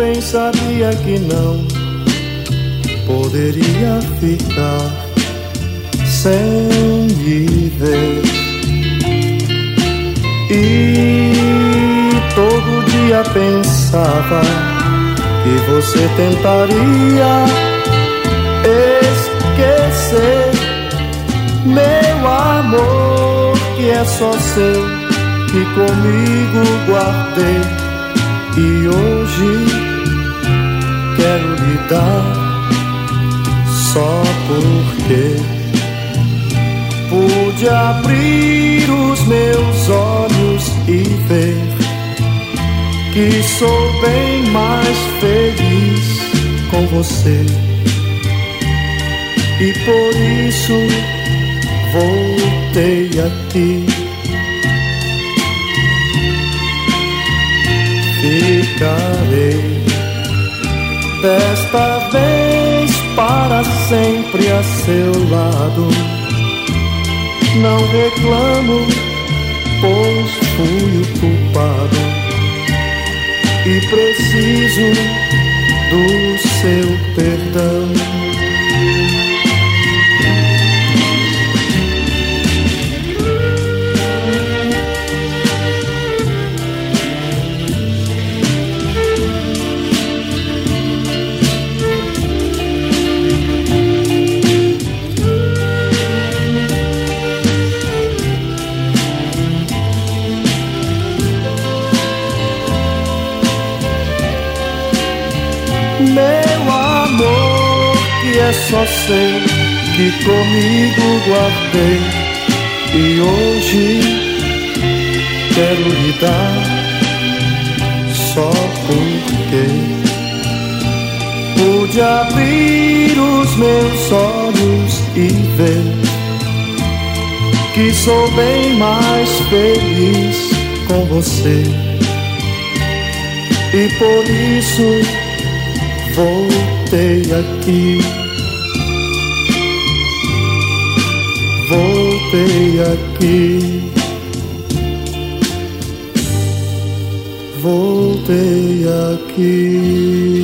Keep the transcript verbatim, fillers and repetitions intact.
bem sabia que não poderia ficar sem me ver. E todo dia pensava que você tentaria esquecer meu amor, que é só seu, que comigo guardei. E hoje quero lhe dar, só porque pude abrir os meus olhos e ver que sou bem mais feliz com você. E por isso voltei aqui. Ficarei desta vez para sempre a seu lado. Não reclamo, pois fui o culpado e preciso do seu perdão. Meu amor, que é só seu, que comigo guardei. E hoje quero lhe dar, só porque pude abrir os meus olhos e ver que sou bem mais feliz com você. E por isso voltei aqui, voltei aqui, voltei aqui.